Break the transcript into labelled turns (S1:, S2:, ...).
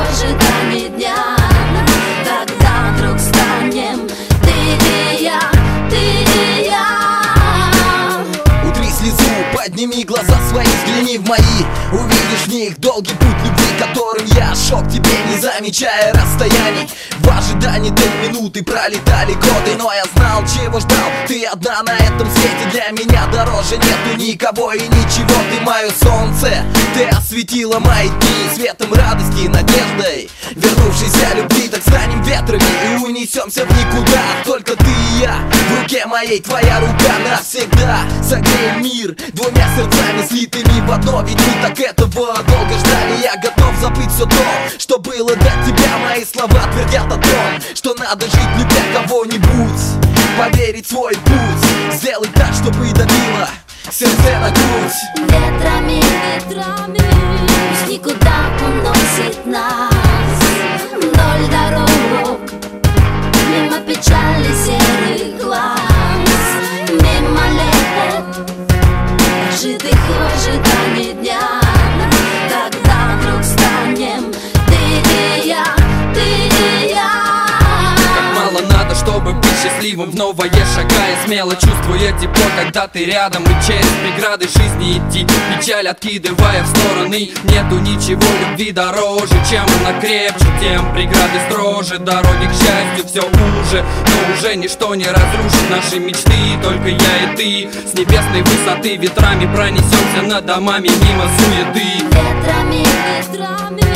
S1: ожидании дня, когда вдруг станем ты и я, ты и я.
S2: Утри слезу, подними глаза свои, взгляни в мои. Увидишь в них долгий путь любви, которым я шел к тебе, не замечая расстояний. В ожидании той минуты пролетали годы, но я знал, чего ждал. Ты одна на этом свете, для меня дороже нету никого и ничего. Ты мое солнце, ты осветила мои дни светом радости и надеждой вернувшейся любви. Так станем ветрами и унесемся в никуда. Только ты и я, в руке моей твоя рука навсегда. Согреем мир двумя сердцами, слитыми в одно. Ведь мы так этого долго ждали. Я готов забыть все то, что было до тебя. Мои слова твердят о том, что надо жить, любя кого-нибудь, поверить в свой путь, сделать так, чтобы давило сердце на грудь.
S1: Ветрами, ветрами, пусть никуда уносит нас вдоль дорог, мимо печали серых глаз, мимо лет прожитых в ожидании дня, когда вдруг станем ты и я, ты и я.
S3: Как мало надо, чтобы быть счастливым, вновь шагая смело, чувствуя тепло, когда ты рядом. И через преграды жизни идти, печаль откидывая в стороны. Нету ничего любви дороже, чем она крепче, тем преграды строже. Дороги к счастью все уже, но уже ничто не разрушит наши мечты. Только я и ты с небесной высоты ветрами пронесемся над домами мимо суеты.
S1: Ветрами, ветрами,